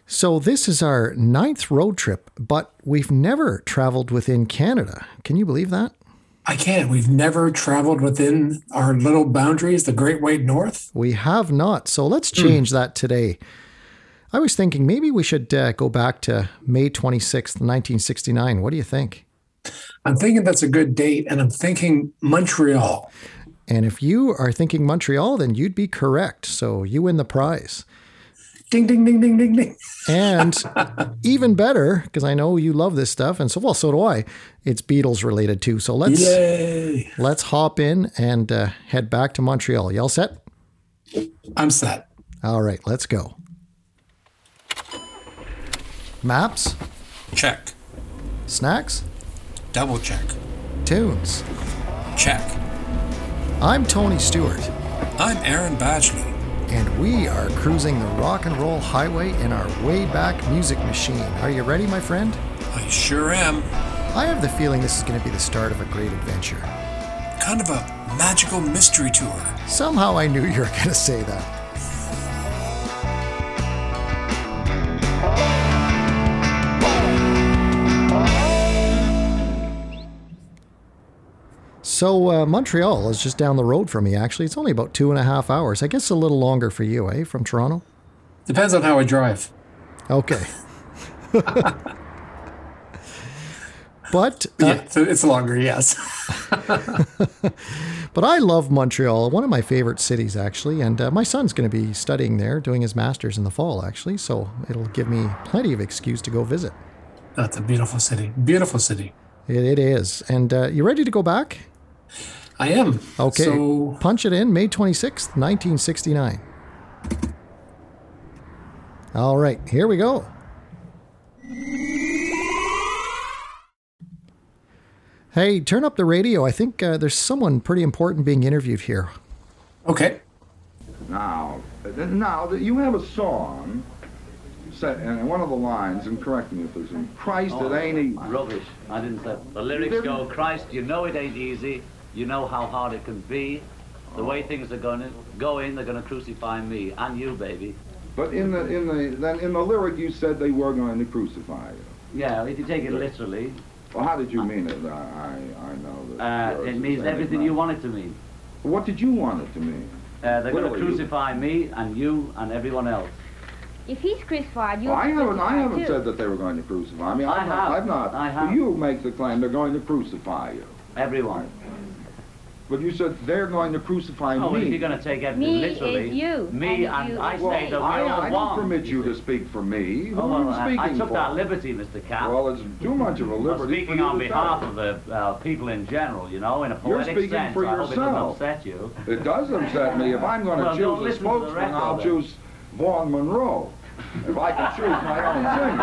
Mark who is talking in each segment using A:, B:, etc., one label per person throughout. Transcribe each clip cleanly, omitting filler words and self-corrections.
A: So this is our 9th road trip, but we've never traveled within Canada. Can you believe that?
B: I can't. We've never traveled within our little boundaries, the Great White North.
A: We have not. So let's change that today. I was thinking maybe we should go back to May 26th, 1969. What do you think?
B: I'm thinking that's a good date, and I'm thinking Montreal.
A: And if you are thinking Montreal, then you'd be correct. So you win the prize.
B: Ding, ding, ding, ding, ding, ding.
A: And even better, because I know you love this stuff, and so do I. It's Beatles related too. So let's hop in and head back to Montreal. You all set?
B: I'm set.
A: All right, let's go. Maps?
C: Check.
A: Snacks?
C: Double check.
A: Tunes?
C: Check.
A: I'm Tony Stewart.
C: I'm Aaron Badgley.
A: And we are cruising the rock and roll highway in our way back music machine. Are you ready, my friend?
C: I sure am.
A: I have the feeling this is going to be the start of a great adventure.
C: Kind of a magical mystery tour.
A: Somehow I knew you were going to say that. So Montreal is just down the road from me, actually. It's only about 2.5 hours. I guess a little longer for you, eh, from Toronto?
B: Depends on how I drive.
A: Okay. But
B: yeah, so it's longer, yes.
A: But I love Montreal, one of my favorite cities, actually. And my son's going to be studying there, doing his master's in the fall, actually. So it'll give me plenty of excuse to go visit.
B: That's a beautiful city. Beautiful city.
A: It is. And you ready to go back?
B: I am.
A: Okay.
B: So,
A: punch it in, May 26th, 1969. All right, here we go. Hey, turn up the radio. I think there's someone pretty important being interviewed here.
B: Okay.
D: Now, you have a song set, and one of the lines, and correct me if it's in Christ, it ain't easy.
E: Rubbish. I didn't say. The lyrics go, Christ, you know it ain't easy. You know how hard it can be. The way things are going to go in, they're going to crucify me and you, baby.
D: But in the lyric, you said they were going to crucify you.
E: Yeah, if you take it literally.
D: Well, how did you mean it? I know that.
E: It means everything you want it to mean.
D: What did you want it to mean?
E: They're going to crucify me and you and everyone else.
F: If he's crucified, you're
D: I haven't said that they were going to crucify me. I've not. You make the claim they're going to crucify you.
E: Everyone.
D: But you said they're going to crucify me.
E: Oh, well, if you're going to take everything literally.
F: You.
E: Me and I say that we're all
D: I don't permit you to speak for me. Who are you speaking
E: I took
D: for?
E: that liberty, Mr. Cap.
D: Well, it's too much of a liberty.
E: I'm speaking on behalf of the people in general, you know, in a poetic
D: You're speaking
E: sense.
D: for
E: I hope it doesn't
D: yourself.
E: upset you.
D: It does upset me. If I'm going to choose a spokesman, I'll choose Vaughn Monroe. If I can choose my own singer.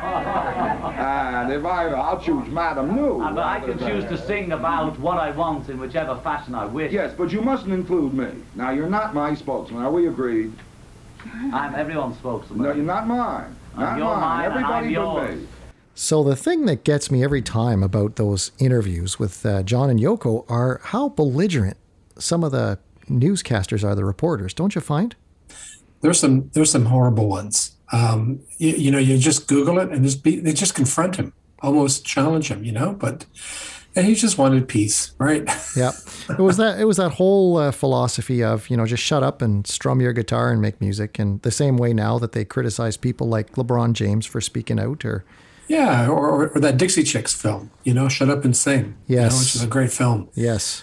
D: And if I'll choose Madame New.
E: But I can choose to sing about what I want in whichever fashion I wish.
D: Yes, but you mustn't include me. Now, you're not my spokesman. Are we agreed?
E: I'm everyone's spokesman.
D: No, you're not mine. Not
E: you're mine.
D: Everybody
E: and I'm
D: but
E: yours.
D: me.
A: So the thing that gets me every time about those interviews with John and Yoko are how belligerent some of the newscasters are, the reporters. Don't you find?
B: There's some horrible ones. You just Google it and they just confront him, almost challenge him, and he just wanted peace, right?
A: Yeah, it was that whole philosophy of just shut up and strum your guitar and make music, and the same way now that they criticize people like LeBron James for speaking out, or
B: that Dixie Chicks film, Shut Up and Sing,
A: yes,
B: which is a great film.
A: Yes.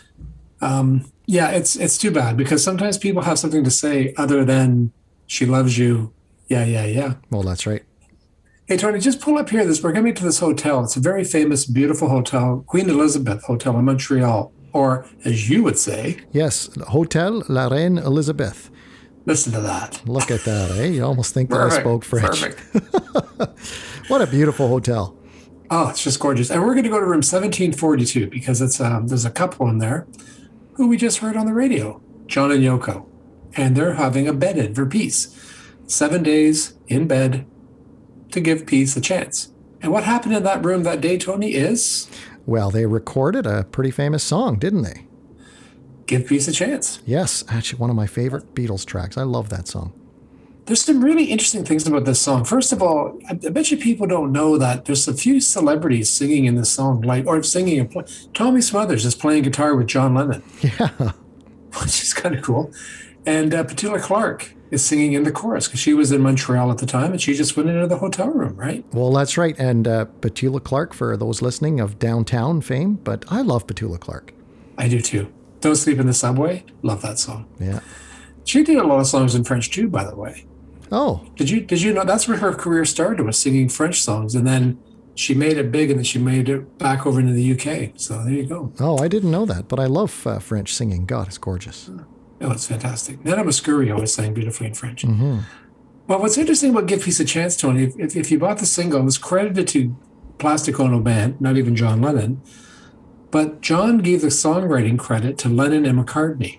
B: It's too bad because sometimes people have something to say other than she loves you. Yeah.
A: Well, that's right.
B: Hey, Tony, just pull up here. We're coming to this hotel. It's a very famous, beautiful hotel, Queen Elizabeth Hotel in Montreal, or as you would say.
A: Yes, Hotel La Reine Elizabeth.
B: Listen to that.
A: Look at that, eh? You almost think that I spoke French.
B: Perfect.
A: What a beautiful hotel.
B: Oh, it's just gorgeous. And we're going to go to room 1742 because it's there's a couple in there who we just heard on the radio, John and Yoko. And they're having a bed-in for peace. 7 days in bed to give peace a chance. And what happened in that room that day, Tony, is?
A: Well, they recorded a pretty famous song, didn't they?
B: Give Peace a Chance.
A: Yes, actually one of my favorite Beatles tracks. I love that song.
B: There's some really interesting things about this song. First of all, I bet you people don't know that there's a few celebrities singing in this song, or singing. Tommy Smothers is playing guitar with John Lennon.
A: Yeah.
B: Which is kind of cool. And Petula Clark is singing in the chorus because she was in Montreal at the time and she just went into the hotel room, right?
A: Well, that's right. And Petula Clark, for those listening, of Downtown fame, but I love Petula Clark.
B: I do too. Don't Sleep in the Subway. Love that song.
A: Yeah.
B: She did a lot of songs in French too, by the way.
A: Oh.
B: Did you know that's where her career started, was singing French songs, and then she made it big and then she made it back over into the UK. So there you go.
A: Oh, I didn't know that, but I love French singing. God, it's gorgeous.
B: Oh, it's fantastic. Nana Mouskouri always sang beautifully in French. Mm-hmm. Well, what's interesting about Give Peace a Chance, Tony, if you bought the single, it was credited to Plastic Ono Band, not even John Lennon, but John gave the songwriting credit to Lennon and McCartney.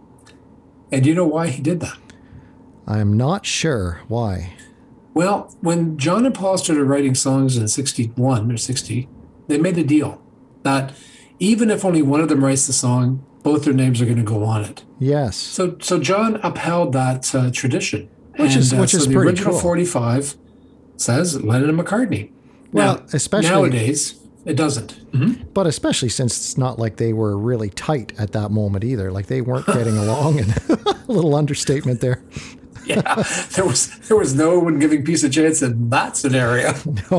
B: And do you know why he did that?
A: I'm not sure why.
B: Well, when John and Paul started writing songs in 61 or 60, they made a deal that even if only one of them writes the song, both their names are going to go on it.
A: Yes.
B: So John upheld that tradition.
A: Which is
B: so
A: pretty
B: the original
A: cool.
B: 45 says Lennon and McCartney.
A: Well,
B: now,
A: especially
B: nowadays, it doesn't. Mm-hmm.
A: But especially since it's not like they were really tight at that moment either. Like they weren't getting along, and a little understatement there.
B: Yeah, there was no one giving Peace a Chance in that scenario.
A: No.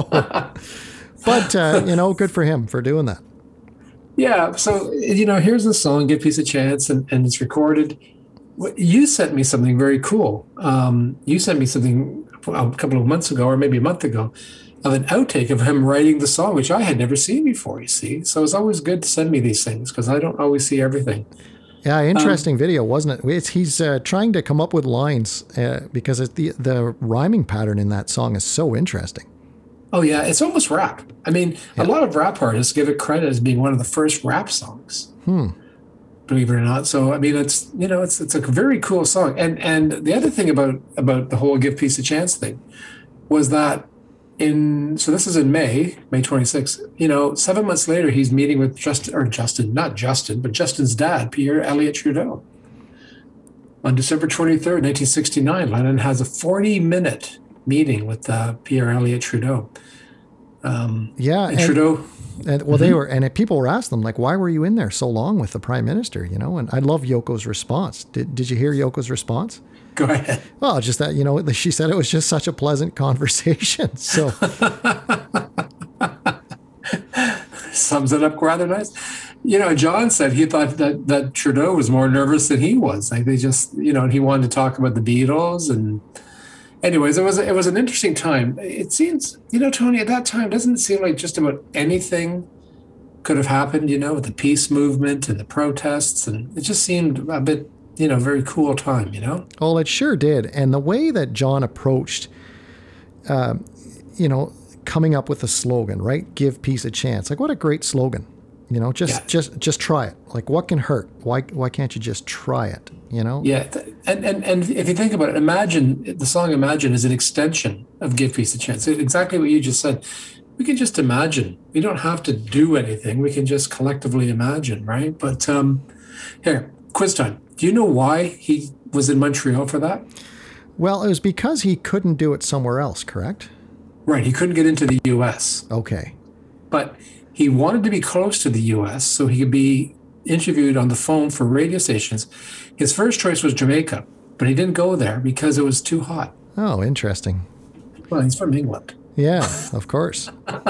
A: But, good for him for doing that.
B: Yeah, so, here's the song, Give Peace a Chance, and it's recorded. You sent me something very cool. You sent me something a couple of months ago, or maybe a month ago, of an outtake of him writing the song, which I had never seen before, you see. So it's always good to send me these things, because I don't always see everything.
A: Yeah, interesting video, wasn't it? He's trying to come up with lines because the rhyming pattern in that song is so interesting. Oh, yeah, it's almost rap. I mean, a lot of rap artists give it credit as being one of the first rap songs. Believe it or not. So, I mean, it's a very cool song. And the other thing about the whole Give Peace a Chance thing was that so this is in May 26th, 7 months later, he's meeting with Justin's dad, Pierre Elliott Trudeau. On December 23rd, 1969, Lennon has a 40-minute meeting with Pierre Elliott Trudeau. Trudeau. And they were, and people were asking them, like, why were you in there so long with the prime minister? And I love Yoko's response. Did you hear Yoko's response? Go ahead. Well, just that, she said it was just such a pleasant conversation. So sums it up rather nice. John said he thought that Trudeau was more nervous than he was. Like they just, and he wanted to talk about the Beatles. And anyways, it was an interesting time. It seems, Tony, at that time, doesn't it seem like just about anything could have happened, with the peace movement and the protests. And it just seemed a bit, very cool time, Well, it sure did. And the way that John approached, coming up with a slogan, right? Give peace a chance. Like, what a great slogan. Just try it. Like, what can hurt? Why can't you just try it? Yeah. And if you think about it, Imagine, the song Imagine is an extension of Give Peace a Chance. Exactly what you just said. We can just imagine. We don't have to do anything. We can just collectively imagine, right? But here, quiz time. Do you know why he was in Montreal for that? Well, it was because he couldn't do it somewhere else, correct? Right. He couldn't get into the U.S. Okay. But he wanted to be close to the U.S. so he could be interviewed on the phone for radio stations. His first choice was Jamaica, but he didn't go there because it was too hot. Oh, interesting. Well, he's from England. Yeah, of course.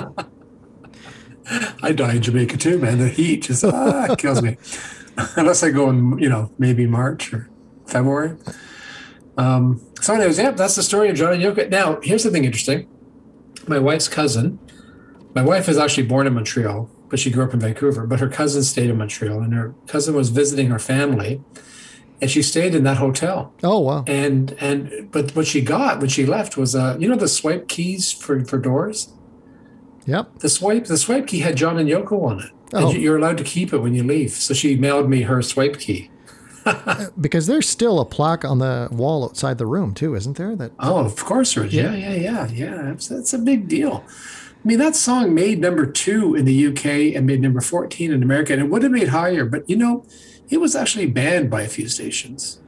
A: I die in Jamaica too, man. The heat just kills me. Unless I go in, maybe March or February. So anyways, that's the story of John and Yoko. Now, here's something interesting. My wife's cousin, my wife is actually born in Montreal, but she grew up in Vancouver, but her cousin stayed in Montreal, and her cousin was visiting her family, and she stayed in that hotel. Oh, wow. But what she got when she left was, the swipe keys for doors? Yep. The swipe key had John and Yoko on it. Oh. And you're allowed to keep it when you leave. So she mailed me her swipe key. Because there's still a plaque on the wall outside the room too, isn't there? Of course there is. Yeah. That's a big deal. I mean, that song made number 2 in the UK and made number 14 in America, and it would have made higher, but it was actually banned by a few stations.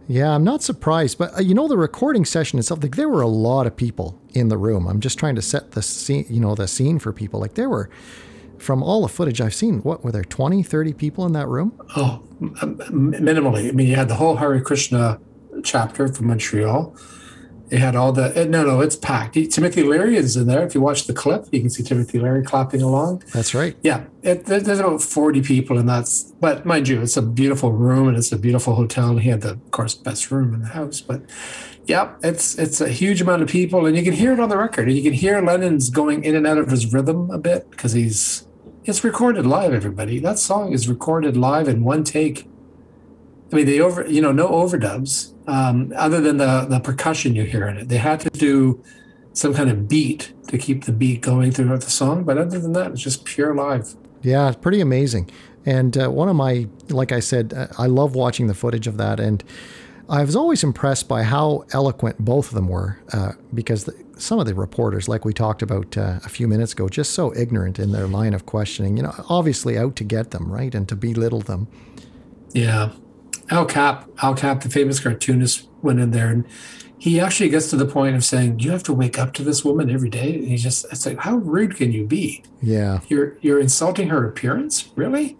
B: Yeah, I'm not surprised. But, the recording session itself, like, there were a lot of people in the room. I'm just trying to set the scene, the scene for people. Like, there were, from all the footage I've seen, what were there, 20, 30 people in that room?
A: Oh, minimally. I mean, you had the whole Hare Krishna chapter from Montreal. They had all the, no, it's packed. Timothy Leary is in there. If you watch the clip, you can see Timothy Leary clapping along.
B: That's right.
A: Yeah, there's about 40 people, but mind you, it's a beautiful room and it's a beautiful hotel. He had the, of course, best room in the house. But yeah, it's a huge amount of people, and you can hear it on the record. And you can hear Lennon's going in and out of his rhythm a bit because it's recorded live, everybody. That song is recorded live in one take. I mean, no overdubs, other than the percussion you hear in it. They had to do some kind of beat to keep the beat going throughout the song. But other than that, it's just pure live.
B: Yeah, it's pretty amazing. And one of my, like I said, I love watching the footage of that. And I was always impressed by how eloquent both of them were, because some of the reporters, like we talked about a few minutes ago, just so ignorant in their line of questioning, obviously out to get them, right, and to belittle them.
A: Yeah. Al Cap, the famous cartoonist, went in there, and he actually gets to the point of saying, "Do you have to wake up to this woman every day?" And it's like, how rude can you be?
B: Yeah.
A: You're insulting her appearance, really?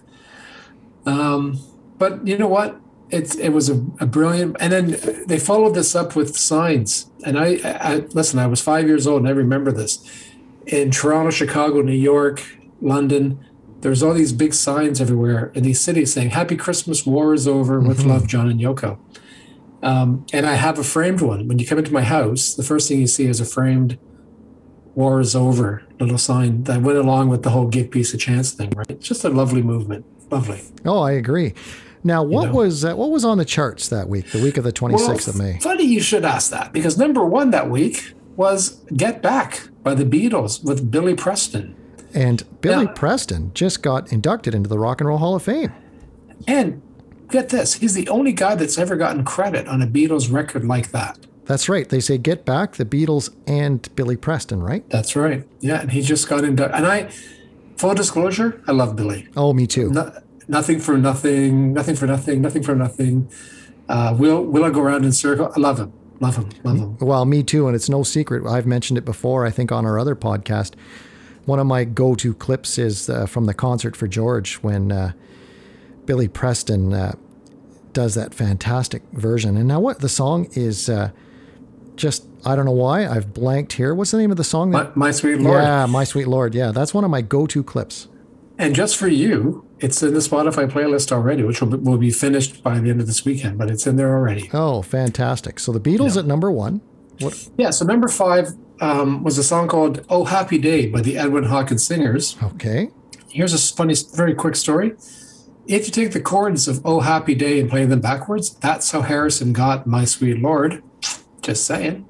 A: But you know what? It was a brilliant, and then they followed this up with signs. And I listen, I was 5 years old, and I remember this. In Toronto, Chicago, New York, London, there's all these big signs everywhere in these cities saying, "Happy Christmas, war is over, with love, John and Yoko." And I have a framed one. When you come into my house, the first thing you see is a framed "war is over" little sign that went along with the whole "give peace a chance" thing, right? It's just a lovely movement. Lovely.
B: Oh, I agree. Now, what was on the charts that week, the week of the 26th of May?
A: Funny you should ask that, because number one that week was "Get Back" by the Beatles with Billy Preston.
B: And Billy Preston just got inducted into the Rock and Roll Hall of Fame.
A: And get this, he's the only guy that's ever gotten credit on a Beatles record like that.
B: That's right. They say Get Back, the Beatles, and Billy Preston, right?
A: That's right. Yeah, and he just got inducted. And full disclosure, I love Billy.
B: Oh, me too.
A: Nothing for nothing, nothing for nothing, nothing for nothing. Will I go around in circle? I love him. Love him.
B: Well, me too. And it's no secret. I've mentioned it before, I think, on our other podcast. One of my go-to clips is from the Concert for George, when Billy Preston does that fantastic version. And now what the song is, just, I don't know why, I've blanked here. What's the name of the song?
A: My Sweet Lord.
B: Yeah, My Sweet Lord. Yeah, that's one of my go-to clips.
A: And just for you, it's in the Spotify playlist already, which will be finished by the end of this weekend, but it's in there already.
B: Oh, fantastic. So the Beatles at number one. What?
A: Yeah, so number 5 was a song called "Oh Happy Day" by the Edwin Hawkins Singers.
B: Okay.
A: Here's a funny, very quick story. If you take the chords of "Oh Happy Day" and play them backwards, that's how Harrison got "My Sweet Lord." Just saying.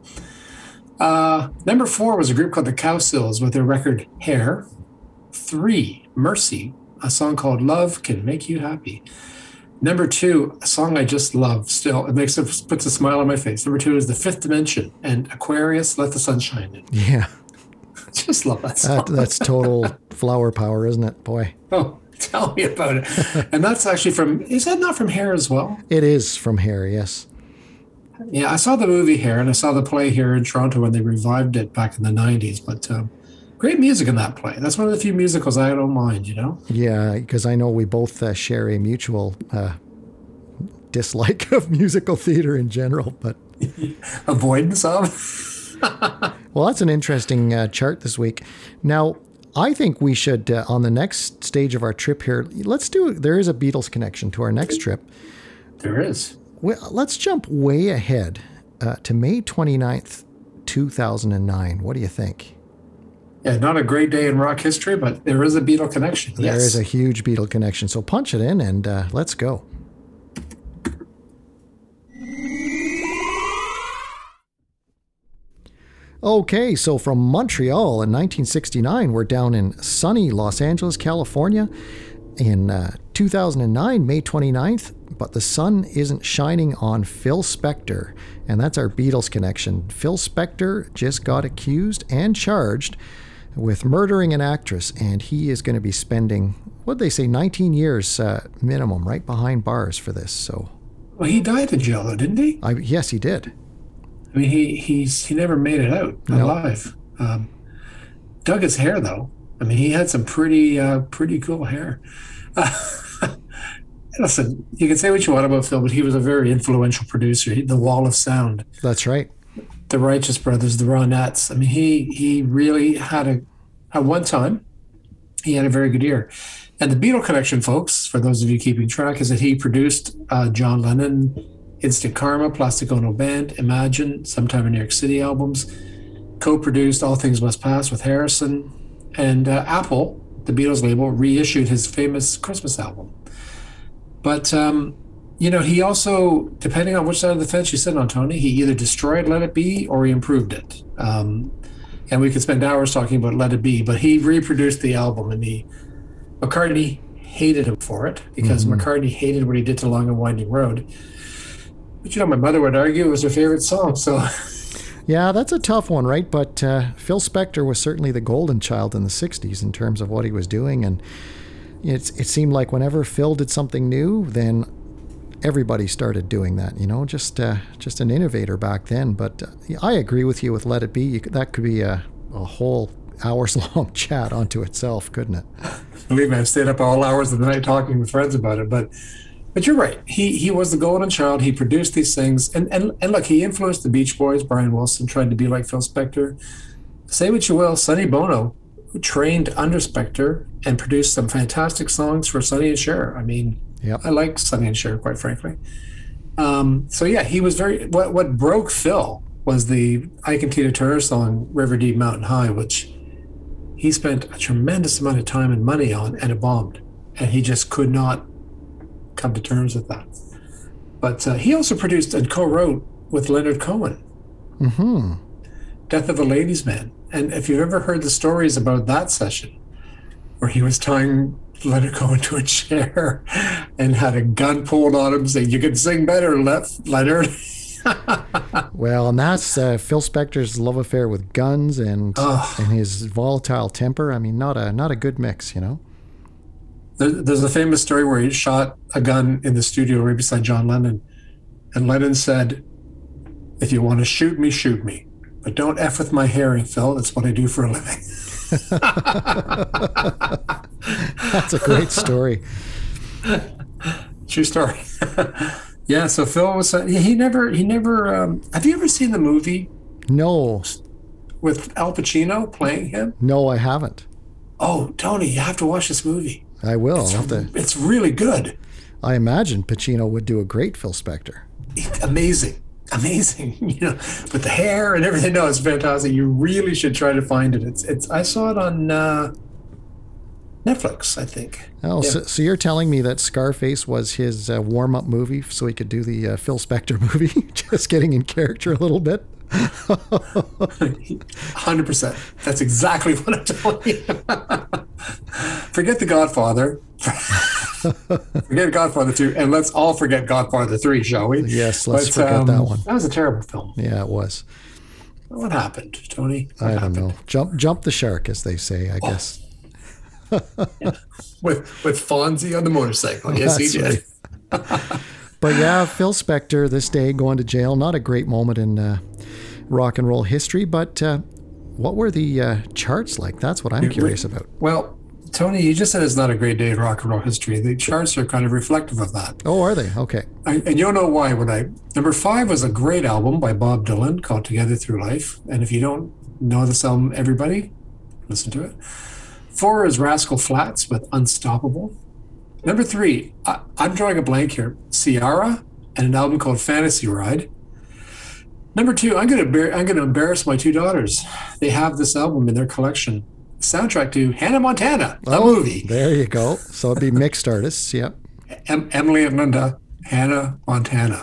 A: Number 4 was a group called the Cowsills with their record "Hair." 3, Mercy, a song called "Love Can Make You Happy." Number 2, a song I just love still. It puts a smile on my face. Number 2 is The Fifth Dimension and Aquarius, Let the Sun Shine In.
B: Yeah.
A: Just love that song.
B: That's total flower power, isn't it? Boy.
A: Oh, tell me about it. And that's actually is that not from Hair as well?
B: It is from Hair, yes.
A: Yeah, I saw the movie Hair, and I saw the play here in Toronto when they revived it back in the 90s. But great music in that play. That's one of the few musicals I don't mind,
B: Yeah, because I know we both share a mutual dislike of musical theater in general, but
A: avoidance of.
B: Well, that's an interesting chart this week. Now, I think we should, on the next stage of our trip here, there is a Beatles connection to our next trip.
A: There is.
B: Well, let's jump way ahead to May 29th, 2009. What do you think?
A: Yeah, not a great day in rock history, but there is a Beatle connection.
B: There is a huge Beatle connection. So punch it in and let's go. Okay, so from Montreal in 1969, we're down in sunny Los Angeles, California. In 2009, May 29th, but the sun isn't shining on Phil Spector, and that's our Beatles connection. Phil Spector just got accused and charged with murdering an actress, and he is going to be spending, what'd they say, 19 years minimum, right behind bars for this. So, Well, he died in jail, though, didn't he?
G: Yes, he did.
B: I mean, he never made it out alive. Dug his hair, though. I mean, he had some pretty cool hair. Listen, you can say what you want about Phil, but he was a very influential producer. The Wall of Sound.
G: That's right.
B: The Righteous Brothers, the Ronettes. I mean, he really had at one time, he had a very good ear. And the Beatle connection, folks, for those of you keeping track, is that he produced John Lennon, Instant Karma, Plastic Ono Band, Imagine, Sometime in New York City albums, co-produced All Things Must Pass with Harrison, and Apple, the Beatles label, reissued his famous Christmas album. But, he also, depending on which side of the fence you sit on, Tony, he either destroyed Let It Be or he improved it. And we could spend hours talking about Let It Be, but he reproduced the album, and McCartney hated him for it because McCartney hated what he did to Long and Winding Road. But, my mother would argue it was her favorite song, so...
G: Yeah, that's a tough one, right? But Phil Spector was certainly the golden child in the 60s in terms of what he was doing, and it seemed like whenever Phil did something new, then everybody started doing that, just an innovator back then. But I agree with you with Let It Be. That could be a whole hours-long chat unto itself, couldn't it?
B: Believe me, I've stayed up all hours of the night talking with friends about it, but you're right. He was the golden child. He produced these things. And look, he influenced the Beach Boys. Brian Wilson tried to be like Phil Spector. Say what you will, Sonny Bono, who trained under Spector and produced some fantastic songs for Sonny and Cher. I mean,
G: yep.
B: I like Sonny and Cher, quite frankly. He was what broke Phil was the Ike and Tina Turner song, River Deep Mountain High, which he spent a tremendous amount of time and money on, and it bombed. And he just could not come to terms with that. But he also produced and co-wrote with Leonard Cohen. Death of a Ladies' Man. And if you've ever heard the stories about that session, where he was tying Leonard Cohen to a chair and had a gun pulled on him saying, "You can sing better, Leonard."
G: Well, and that's Phil Spector's love affair with guns and his volatile temper. I mean, not a good mix,
B: There's a famous story where he shot a gun in the studio right beside John Lennon. And Lennon said, "If you want to shoot me. But don't F with my hearing, Phil. That's what I do for a living."
G: That's a great story.
B: True story. Yeah, so Phil was, he never, have you ever seen the movie?
G: No.
B: With Al Pacino playing him?
G: No, I haven't.
B: Oh, Tony, you have to watch this movie.
G: I will.
B: It's really good.
G: I imagine Pacino would do a great Phil Spector.
B: Amazing, with the hair and everything. No, it's fantastic. You really should try to find it. It's. I saw it on Netflix, I think.
G: Oh,
B: yeah.
G: So you're telling me that Scarface was his warm-up movie so he could do the Phil Spector movie, just getting in character a little bit?
B: 100%. That's exactly what I'm telling you. Forget The Godfather. Forget Godfather 2, and let's all forget Godfather 3, shall we?
G: Yes, let's forget that one.
B: That was a terrible film.
G: Yeah, it was.
B: What happened, Tony?
G: I don't know. Jump the shark, as they say, I guess.
B: Yeah. With Fonzie on the motorcycle. Yes, he did.
G: Right. But yeah, Phil Spector, this day going to jail. Not a great moment in rock and roll history, but what were the charts like? That's what I'm curious about.
B: Well, Tony, you just said it's not a great day in rock and roll history. The charts are kind of reflective of that.
G: Oh, are they? Okay.
B: And you'll know why number 5 was a great album by Bob Dylan called Together Through Life. And if you don't know this album, everybody, listen to it. 4 is Rascal Flatts with Unstoppable. Number 3, I'm drawing a blank here, Ciara and an album called Fantasy Ride. Number 2, I'm going to embarrass my 2 daughters. They have this album in their collection. Soundtrack to Hannah Montana, the movie.
G: There you go. So it'd be mixed artists, yep.
B: Emily and Linda, Hannah Montana.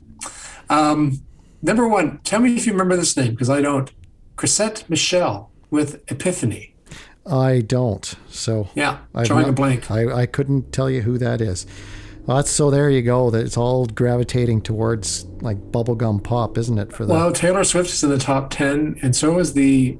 B: Number 1, tell me if you remember this name, because I don't. Chrisette Michele with Epiphany.
G: I don't. So
B: yeah, drawing a blank.
G: I couldn't tell you who that is. Well, so there you go. That it's all gravitating towards like bubblegum pop, isn't it? For that.
B: Well, Taylor Swift is in the top 10, and so is the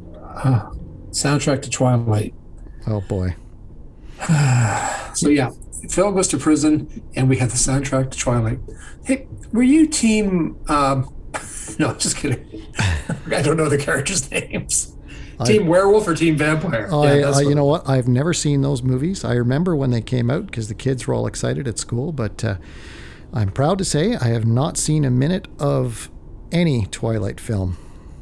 B: soundtrack to Twilight.
G: Oh boy.
B: So yeah, Phil goes to prison, and we had the soundtrack to Twilight. Hey, were you team? No, just kidding. I don't know the characters' names. Team Werewolf or Team Vampire?
G: You know what? I've never seen those movies. I remember when they came out because the kids were all excited at school, but I'm proud to say I have not seen a minute of any Twilight film.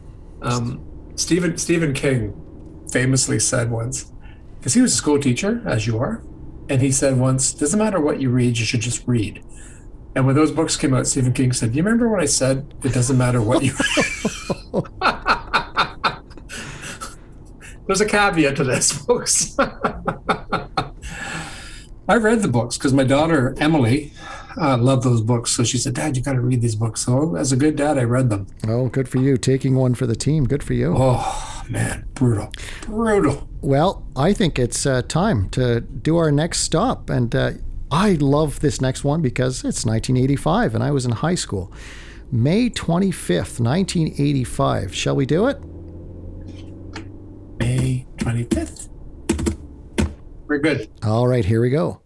B: Stephen King famously said once, because he was a school teacher, as you are, and he said once, doesn't matter what you read, you should just read. And when those books came out, Stephen King said, you remember what I said? It doesn't matter what you read. There's a caveat to this, folks. I read the books because my daughter, Emily, loved those books. So she said, Dad, you got to read these books. So as a good dad, I read them.
G: Oh, good for you. Taking one for the team. Good for you.
B: Oh, man. Brutal.
G: Well, I think it's time to do our next stop. And I love this next one because it's 1985 and I was in high school. May 25th, 1985. Shall we do it?
B: May 25th. We're good.
G: All right, here we go.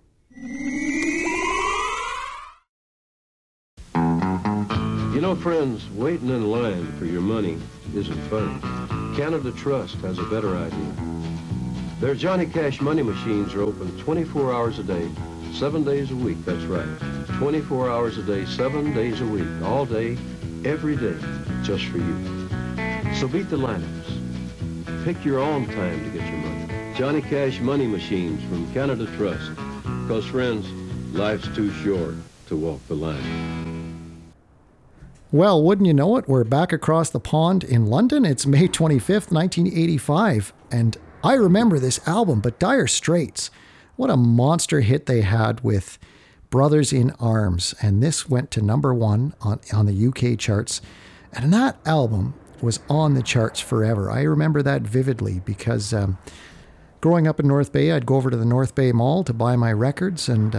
H: You know, friends, waiting in line for your money isn't fun. Canada Trust has a better idea. Their Johnny Cash money machines are open 24 hours a day, 7 days a week, that's right. 24 hours a day, 7 days a week, all day, every day, just for you. So beat the lineups. Pick your own time to get your money. Johnny Cash money machines from Canada Trust. Because, friends, life's too short to walk the line.
G: Well, wouldn't you know it? We're back across the pond in London. It's May 25th, 1985. And I remember this album, but Dire Straits, what a monster hit they had with Brothers in Arms. And this went to number 1 on the UK charts. And that album was on the charts forever. I remember that vividly because growing up in North Bay, I'd go over to the North Bay Mall to buy my records, and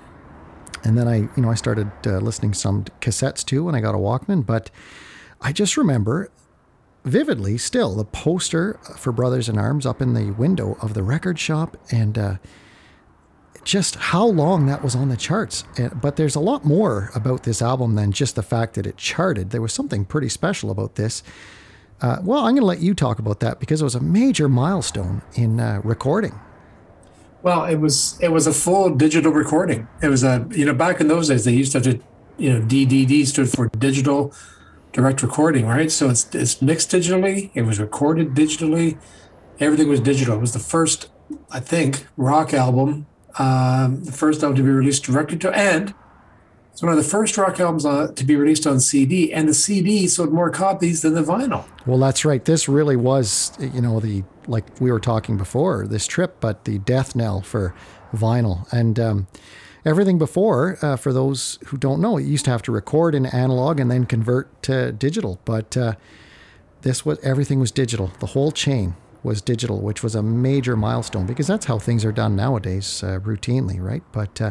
G: then I started listening to some cassettes too when I got a Walkman. But I just remember vividly still the poster for Brothers in Arms up in the window of the record shop, and just how long that was on the charts. But there's a lot more about this album than just the fact that it charted. There was something pretty special about this. Well, I'm going to let you talk about that because it was a major milestone in recording.
B: Well, it was a full digital recording. It was back in those days, they used to have to, DDD stood for digital direct recording, right? So it's mixed digitally. It was recorded digitally. Everything was digital. It was the first, I think, rock album, the first album to be released directly to, and it's one of the first rock albums to be released on CD, and the CD sold more copies than the vinyl.
G: Well, that's right. This really was, like we were talking before, this trip, but the death knell for vinyl. And everything before, for those who don't know, you used to have to record in analog and then convert to digital. But everything was digital. The whole chain was digital, which was a major milestone because that's how things are done nowadays routinely, right? But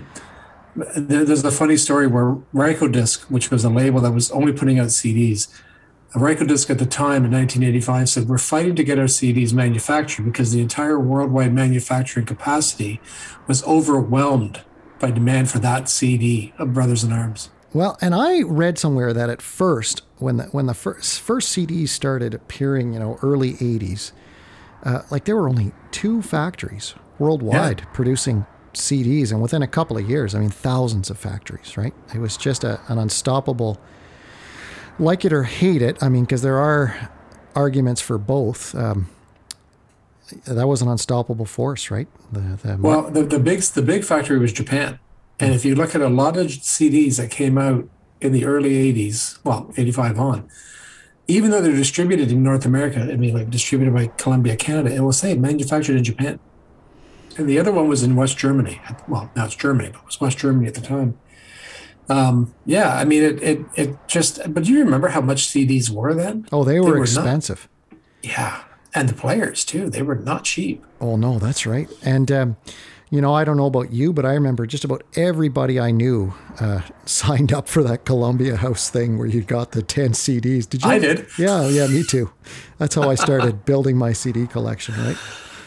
B: There's a funny story where Rykodisc, which was a label that was only putting out CDs, Rykodisc at the time in 1985 said, we're fighting to get our CDs manufactured because the entire worldwide manufacturing capacity was overwhelmed by demand for that CD of Brothers in Arms.
G: Well, and I read somewhere that at first, when the first CDs started appearing, early 80s, there were only 2 factories worldwide producing CDs, and within a couple of years, thousands of factories, right? It was just an unstoppable, like it or hate it, because there are arguments for both. That was an unstoppable force, right?
B: The big factory was Japan. And if you look at a lot of CDs that came out in the early 80s, 85 on, even though they're distributed in North America, distributed by Columbia Canada, it will say manufactured in Japan. And the other one was in West Germany. Well, now it's Germany, but it was West Germany at the time. But do you remember how much CDs were then?
G: Oh, they were expensive.
B: And the players too. They were not cheap.
G: Oh, no, that's right. And, I don't know about you, but I remember just about everybody I knew signed up for that Columbia House thing where you got the 10 CDs. Did you?
B: I did.
G: Yeah, me too. That's how I started building my CD collection, right?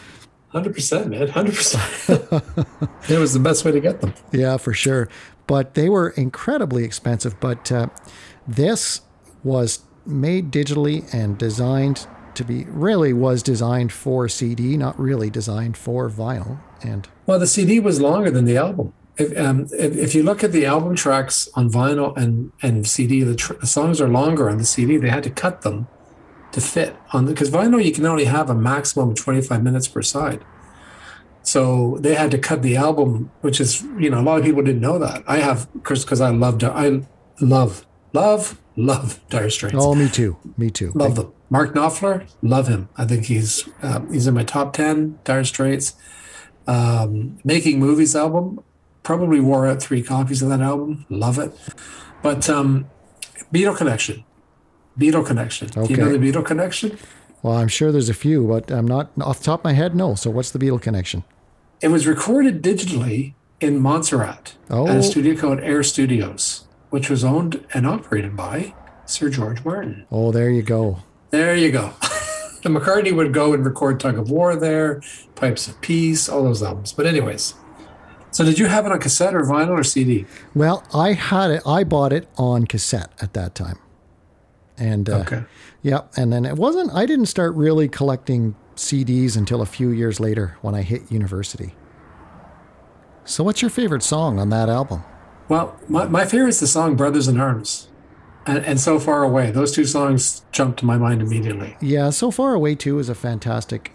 A: 100%, man. 100%. It was the best way to get them.
G: Yeah, for sure. But they were incredibly expensive. But this was made digitally and designed to be, really was designed for CD, not really designed for vinyl. And
A: well, the CD was longer than the album. If you look at the album tracks on vinyl and CD, the songs are longer on the CD. They had to cut them to fit on because vinyl you can only have a maximum of 25 minutes per side. So they had to cut the album, which is, a lot of people didn't know that. I have, because I love Dire Straits.
G: Oh, me too.
A: Love them. Mark Knopfler, love him. I think he's in my top 10. Dire Straits. Making Movies album, probably wore out 3 copies of that album. Love it. But Beatle Connection. Okay. Do you know the Beatle Connection?
G: Well, I'm sure there's a few, but I'm not off the top of my head. No. So what's the Beatle Connection?
A: It was recorded digitally in Montserrat at a studio called Air Studios, which was owned and operated by Sir George Martin.
G: Oh, there you go.
A: The McCartney would go and record Tug of War there, Pipes of Peace, all those albums. But anyways, so did you have it on cassette or vinyl or CD?
G: Well, I had it. I bought it on cassette at that time. And
A: okay.
G: Yeah, and then I didn't start really collecting CDs until a few years later when I hit university. So what's your favorite song on that album?
A: Well, my favorite is the song Brothers in Arms and So Far Away. Those 2 songs jumped to my mind immediately.
G: Yeah, So Far Away too is a fantastic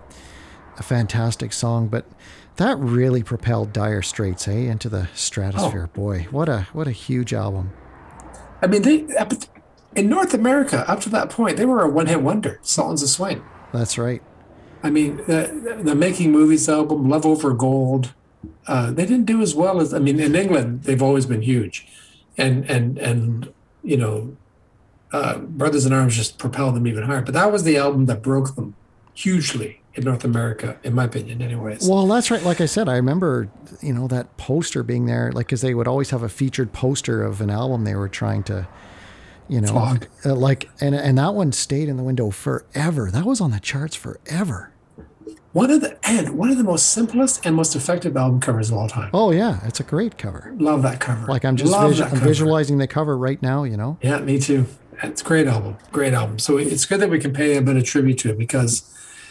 G: song, but that really propelled Dire Straits, into the stratosphere. Oh. Boy, what a huge album.
A: I mean, in North America, up to that point, they were a one-hit wonder, Sultans of Swing.
G: That's right.
A: I mean, the Making Movies album, Love Over Gold, they didn't do as well as, in England, they've always been huge. And Brothers in Arms just propelled them even higher. But that was the album that broke them hugely in North America, in my opinion, anyways.
G: Well, that's right. Like I said, I remember, that poster being there, because they would always have a featured poster of an album they were trying to, and that one stayed in the window forever. That was on the charts forever.
A: One of the most simplest and most effective album covers of all time.
G: Oh yeah, it's a great cover.
A: Love that cover.
G: Like I'm visualizing the cover right now.
A: Yeah, me too. It's a great album. Great album. So it's good that we can pay a bit of tribute to it because,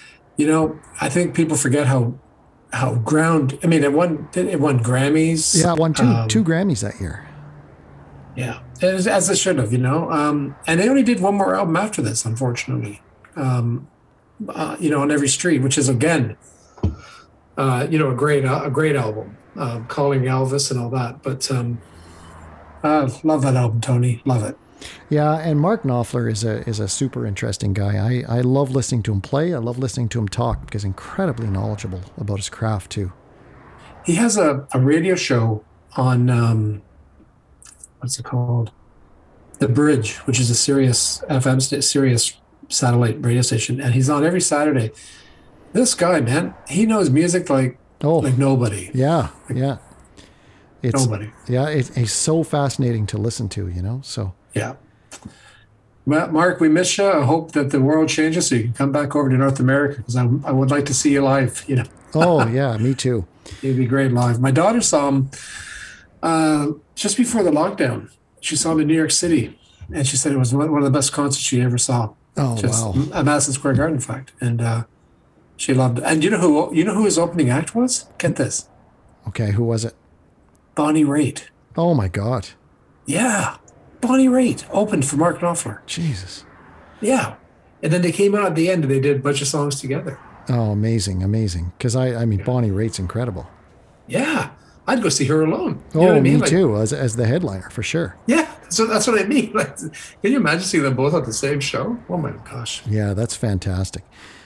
A: I think people forget how it won Grammys.
G: Yeah, it won two Grammys that year.
A: Yeah, as it should have, and they only did one more album after this, unfortunately. On Every Street, which is again, a great album, Calling Elvis and all that. But love that album, Tony. Love it.
G: Yeah, and Mark Knopfler is a super interesting guy. I love listening to him play. I love listening to him talk because he's incredibly knowledgeable about his craft too.
A: He has a radio show on what's it called? The Bridge, which is a Sirius FM, Sirius satellite radio station, and he's on every Saturday. This guy, man, he knows music like nobody.
G: Yeah. It's
A: nobody.
G: Yeah, it's so fascinating to listen to, so.
A: Yeah. Mark, we miss you. I hope that the world changes so you can come back over to North America because I would like to see you live,
G: Oh, yeah, me too.
A: It'd be great live. My daughter saw him just before the lockdown. She saw him in New York City, and she said it was one of the best concerts she ever saw.
G: Oh, wow.
A: At Madison Square Garden, in fact. And she loved it. And you know who his opening act was? Get this.
G: Okay, who was it?
A: Bonnie Raitt.
G: Oh, my God.
A: Yeah. Bonnie Raitt opened for Mark Knopfler.
G: Jesus.
A: Yeah. And then they came out at the end and they did a bunch of songs together.
G: Oh, amazing. Because, Bonnie Raitt's incredible.
A: Yeah. I'd go see her alone.
G: You know what I mean? Me too, as the headliner, for sure.
A: Yeah. So that's what I mean. Like, can you imagine seeing them both at the same show? Oh, my gosh.
G: Yeah, that's fantastic.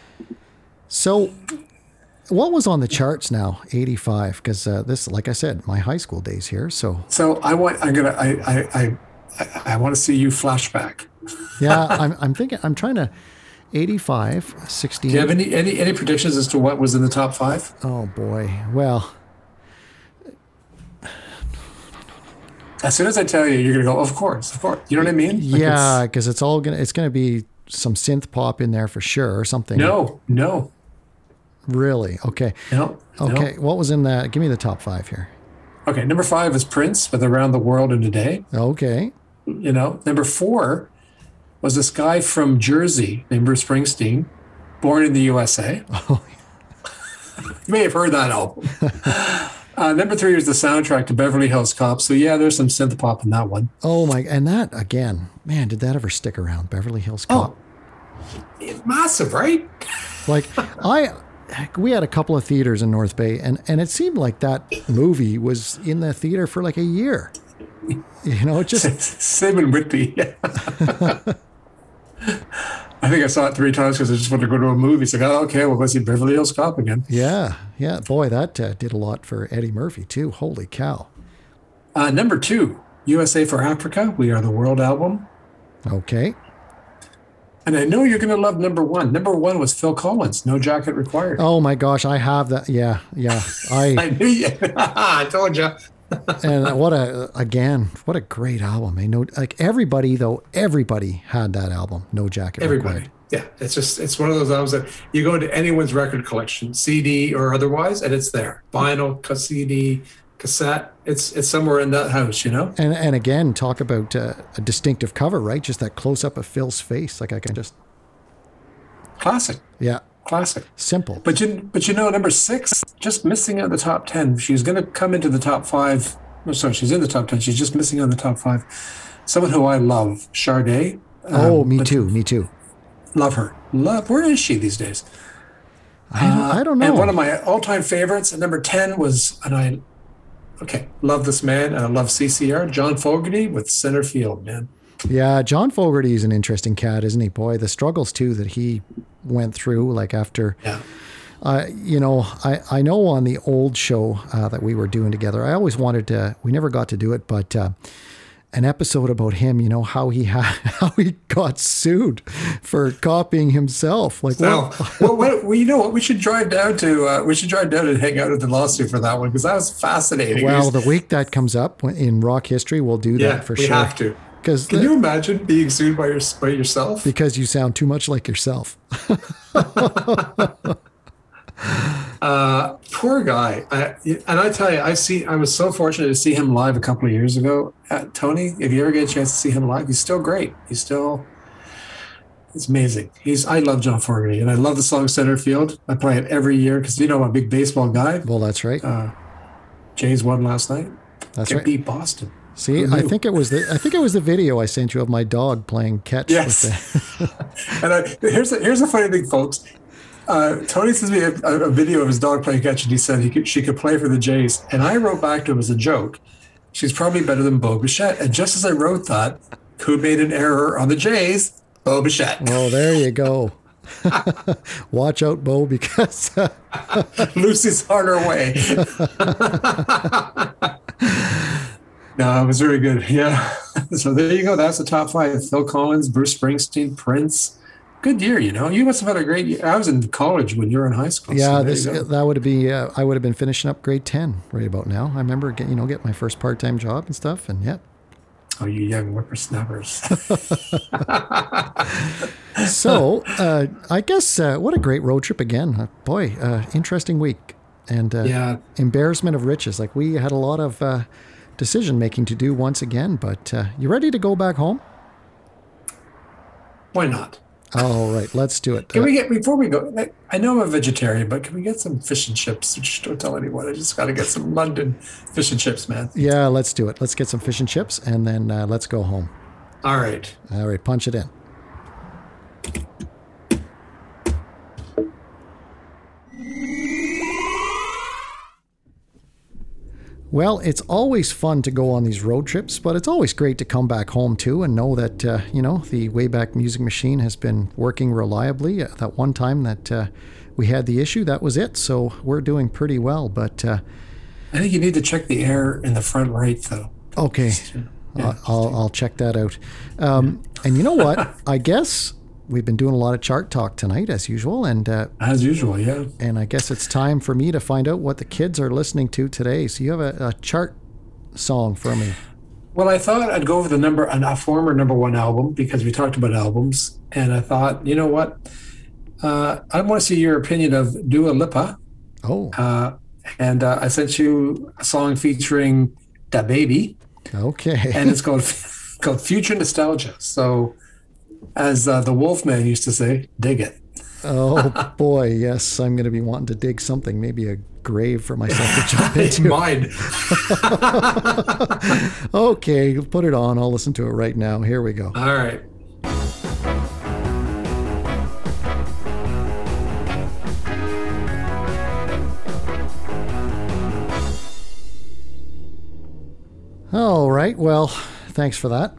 G: So what was on the charts now, 85? Because this, like I said, my high school days here. So
A: I want to see you flashback.
G: Yeah, I'm thinking. I'm trying to. 85, 16.
A: Do you have any predictions as to what was in the top 5?
G: Oh boy. Well,
A: as soon as I tell you, you're gonna go. Of course. You know what I mean?
G: Like yeah, because it's gonna be some synth pop in there for sure, or something.
A: No.
G: Really? Okay.
A: No.
G: Okay.
A: No.
G: What was in that? Give me the top 5 here.
A: Okay, number 5 is Prince with Around the World in a Day.
G: Okay.
A: You know, number 4 was this guy from Jersey named Bruce Springsteen, born in the USA.
G: Oh,
A: You may have heard that album. Number 3 is the soundtrack to Beverly Hills Cop. So yeah, there's some synth pop in that one.
G: oh my! And that again, man, did that ever stick around? Beverly Hills Cop.
A: It's massive, right?
G: Like we had a couple of theaters in North Bay, and it seemed like that movie was in the theater for like a year. You know, it just
A: Same in Whitby. I think I saw it 3 times because I just wanted to go to a movie. It's like, oh, okay, we'll go see Beverly Hills Cop again.
G: yeah. Boy, that did a lot for Eddie Murphy too. Holy cow!
A: Number 2, USA for Africa, We Are the World album.
G: Okay.
A: And I know you're going to love number 1. Number 1 was Phil Collins, No Jacket Required.
G: Oh my gosh, I have that. Yeah.
A: I knew you. I told you.
G: And what a great album. I know, like everybody had that album. No Jacket
A: Everybody.
G: Required.
A: Yeah, it's one of those albums that you go into anyone's record collection, CD or otherwise, and it's there. Vinyl, CD, cassette. It's somewhere in that house, you know.
G: And again, talk about a distinctive cover, right? Just that close up of Phil's face. Like I can just
A: Classic.
G: yeah,
A: Classic.
G: simple.
A: But you know, number 6, just missing out the top 10. She's going to come into the top 5. No, sorry, she's in the top 10. She's just missing on the top 5. Someone who I love, Sade.
G: Me too.
A: Love her. Where is she these days?
G: I don't know.
A: And one of my all-time favorites, at number 10 was, love this man, and I love CCR, John Fogerty with Center Field, man.
G: Yeah, John Fogerty is an interesting cat, isn't he? Boy, the struggles too that he went through, like after.
A: Yeah.
G: You know, I know on the old show that we were doing together, I always wanted to. We never got to do it, but an episode about him. You know how he got sued for copying himself. Like,
A: well, you know what? We should drive down to. We should drive down and hang out at the lawsuit for that one because that was fascinating.
G: Well, the week that comes up in rock history, we'll do that for sure.
A: We have to. Can you imagine being sued by yourself?
G: Because you sound too much like yourself.
A: Poor guy. And I tell you, I was so fortunate to see him live a couple of years ago. Tony, if you ever get a chance to see him live, he's still great. It's amazing. I love John Fogerty, and I love the song Center Field. I play it every year because I'm a big baseball guy.
G: Well, that's right.
A: Jays won last night.
G: That's
A: right.
G: Beat
A: Boston.
G: See, I think it was the video I sent you of my dog playing catch.
A: Yes. And here's the funny thing, folks. Tony sends me a video of his dog playing catch, and he said she could play for the Jays. And I wrote back to him as a joke, she's probably better than Bo Bichette. And just as I wrote that, who made an error on the Jays? Bo Bichette.
G: Oh, there you go. Watch out, Bo, because
A: Lucy's on her way. No, it was very good. Yeah. So there you go. That's the top 5. Phil Collins, Bruce Springsteen, Prince. Good year, you know. You must have had a great year. I was in college when you were in high school.
G: Yeah, that would be. I would have been finishing up grade 10 right about now. I remember get my first part-time job and stuff, and yeah.
A: Oh, you young whippersnappers.
G: So, I guess what a great road trip again. Boy, interesting week, and embarrassment of riches. Like we had a lot of decision making to do once again, but you ready to go back home?
A: Why not?
G: All right, let's do it.
A: Can we get, before we go, I know I'm a vegetarian, but can we get some fish and chips? Just don't tell anyone. I just got to get some London fish and chips, man.
G: Yeah, let's do it. Let's get some fish and chips, and then let's go home.
A: All right.
G: All right, punch it in. Well, it's always fun to go on these road trips, but it's always great to come back home too and know that, the Wayback Music Machine has been working reliably. That one time that we had the issue, that was it. So we're doing pretty well, but... I
A: think you need to check the air in the front right, though.
G: Okay. Yeah. I'll check that out. And you know what? I guess... We've been doing a lot of chart talk tonight, as usual. And
A: as usual, yeah.
G: And I guess it's time for me to find out what the kids are listening to today. So you have a chart song for me.
A: Well, I thought I'd go with a former number 1 album because we talked about albums. And I thought, you know what?
B: I want to see your opinion of Dua Lipa.
G: Oh.
B: And I sent you a song featuring Da Baby.
G: Okay.
B: And it's called Future Nostalgia. So, as the Wolfman used to say, dig it.
G: Oh, boy, yes. I'm going to be wanting to dig something, maybe a grave for myself to jump into.
B: Mine.
G: Okay, put it on. I'll listen to it right now. Here we go.
B: All right.
G: All right. Well, thanks for that.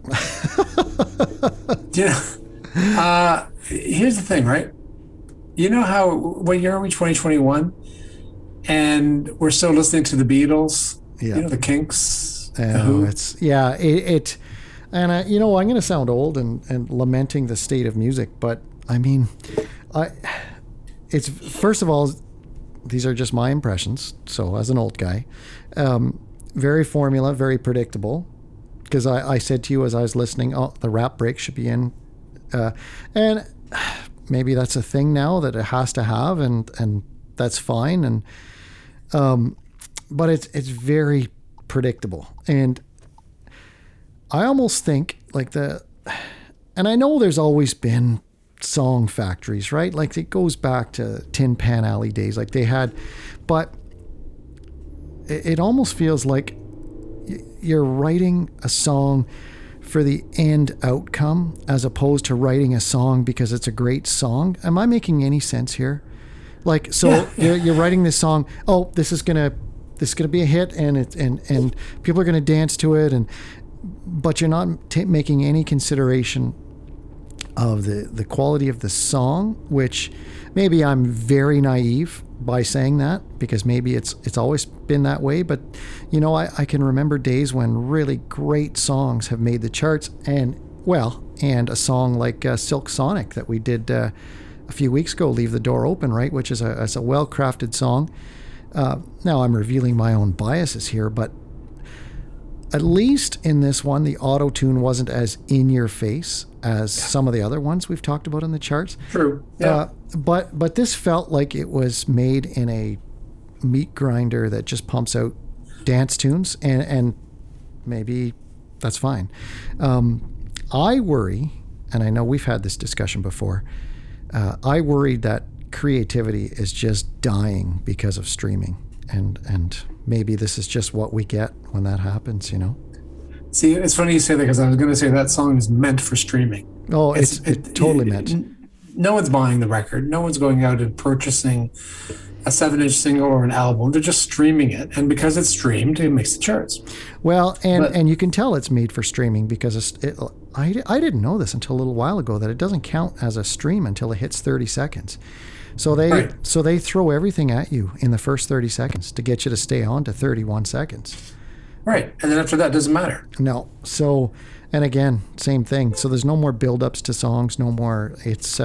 B: Yeah. Here's the thing, right? You know how, what year are we, 2021? And we're still listening to the Beatles,
G: Yeah.
B: the Kinks, the
G: Oh,
B: Who.
G: And I'm going to sound old and lamenting the state of music, but I mean, it's first of all, these are just my impressions. So as an old guy, very formula, very predictable. Because I said to you as I was listening, oh, the rap break should be in, and maybe that's a thing now that it has to have, and that's fine. And but it's very predictable, and I almost think and I know there's always been song factories, right? Like it goes back to Tin Pan Alley days, like they had, but it almost feels like you're writing a song for the end outcome as opposed to writing a song because it's a great song. Am I making any sense here? Like, so you're writing this song. Oh, this is gonna be a hit, and people are gonna dance to it, but you're not making any consideration of the quality of the song, which maybe I'm very naive by saying that, because maybe it's always been that way. But I can remember days when really great songs have made the charts, and a song like Silk Sonic that we did a few weeks ago, Leave the Door Open, right, which is a well-crafted song. Now I'm revealing my own biases here, but at least in this one, the auto-tune wasn't as in your face as some of the other ones we've talked about in the charts.
B: True. Yeah.
G: But this felt like it was made in a meat grinder that just pumps out dance tunes, and maybe that's fine. I worry, and I know we've had this discussion before, I worry that creativity is just dying because of streaming, and maybe this is just what we get when that happens,
B: See, it's funny you say that, because I was going to say that song is meant for streaming.
G: Oh, it's totally meant.
B: No one's buying the record. No one's going out and purchasing a 7-inch single or an album. They're just streaming it. And because it's streamed, it makes the charts.
G: Well, and you can tell it's made for streaming because I didn't know this until a little while ago, that it doesn't count as a stream until it hits 30 seconds. So they throw everything at you in the first 30 seconds to get you to stay on to 31 seconds.
B: Right. And then after that, it doesn't matter.
G: No. So, and again, same thing. So there's no more build-ups to songs, no more. It's,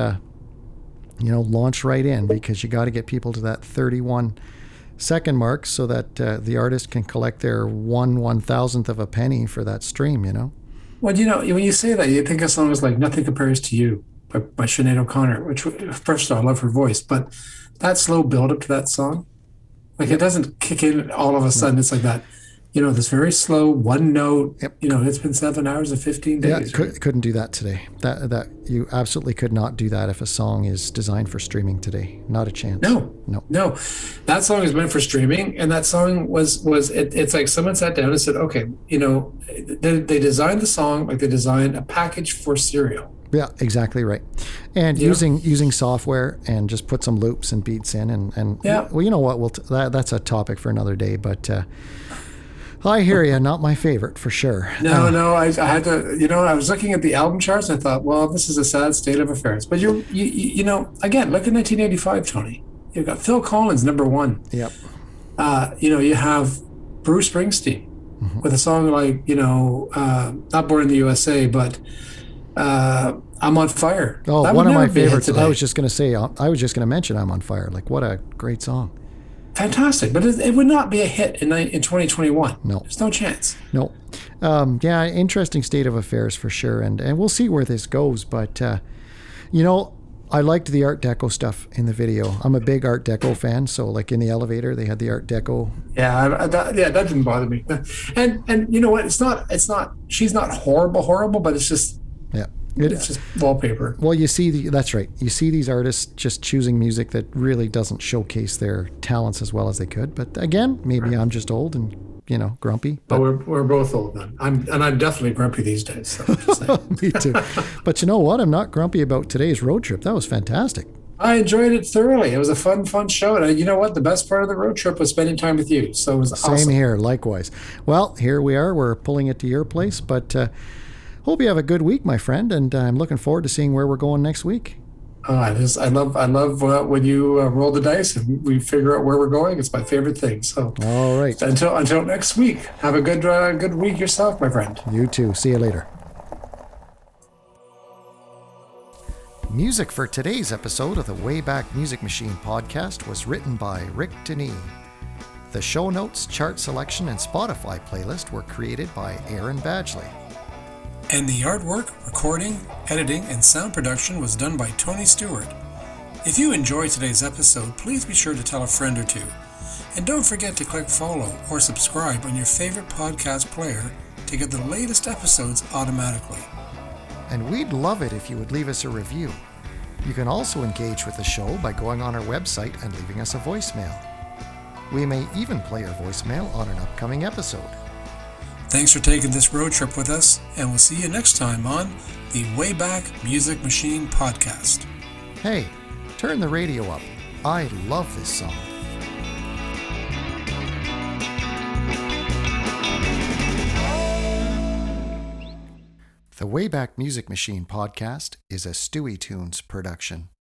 G: launch right in, because you got to get people to that 31-second mark so that the artist can collect their 1/1000th of a penny for that stream, Well,
B: when you say that, you think of songs like Nothing Compares to You by Sinead O'Connor, which, first of all, I love her voice, but that slow build-up to that song, it doesn't kick in all of a sudden. It's like that. This very slow one note.
G: Yep.
B: It's been 7 hours and 15 days.
G: Yeah, couldn't do that today. That you absolutely could not do that if a song is designed for streaming today. Not a chance.
B: No. That song is meant for streaming, and that song was it's like someone sat down and said, okay, they designed the song like they designed a package for cereal.
G: Yeah, exactly right. And using software and just put some loops and beats in, and
B: yeah.
G: Well, you know what? That's a topic for another day, but. I hear you. Not my favorite, for sure.
B: No. I had to. I was looking at the album charts. And I thought, well, this is a sad state of affairs. But you again, look at 1985, Tony. You've got Phil Collins, number one.
G: Yep.
B: You have Bruce Springsteen with a song like not Born in the USA, but I'm on Fire.
G: Oh, one of my favorites. I was just going to mention I'm on Fire. Like, what a great song.
B: Fantastic, but it would not be a hit in 2021.
G: No.
B: There's no chance.
G: No. Interesting state of affairs for sure, and we'll see where this goes. But, I liked the Art Deco stuff in the video. I'm a big Art Deco fan, so like in the elevator, they had the Art Deco.
B: Yeah, that didn't bother me. And you know what? It's not. She's not horrible, but it's just.
G: Yeah.
B: It's just wallpaper.
G: Well, you see, that's right. You see these artists just choosing music that really doesn't showcase their talents as well as they could. But again, maybe I'm just old and grumpy.
B: But we're both old then. I'm definitely grumpy these days. So
G: me too. But you know what? I'm not grumpy about today's road trip. That was fantastic.
B: I enjoyed it thoroughly. It was a fun show. And you know what? The best part of the road trip was spending time with you. So it was awesome.
G: Same here. Likewise. Well, here we are. We're pulling it to your place, but hope you have a good week, my friend. And I'm looking forward to seeing where we're going next week.
B: I love when you roll the dice and we figure out where we're going. It's my favorite thing. So
G: all right.
B: Until next week, have a good week yourself, my friend.
G: You too. See you later. Music for today's episode of the Wayback Music Machine podcast was written by Rick Denis. The show notes, chart selection, and Spotify playlist were created by Aaron Badgley.
C: And the artwork, recording, editing, and sound production was done by Tony Stewart. If you enjoyed today's episode, please be sure to tell a friend or two. And don't forget to click follow or subscribe on your favorite podcast player to get the latest episodes automatically.
G: And we'd love it if you would leave us a review. You can also engage with the show by going on our website and leaving us a voicemail. We may even play your voicemail on an upcoming episode.
C: Thanks for taking this road trip with us, and we'll see you next time on the Wayback Music Machine podcast.
G: Hey, turn the radio up. I love this song. The Wayback Music Machine podcast is a Stewie Tunes production.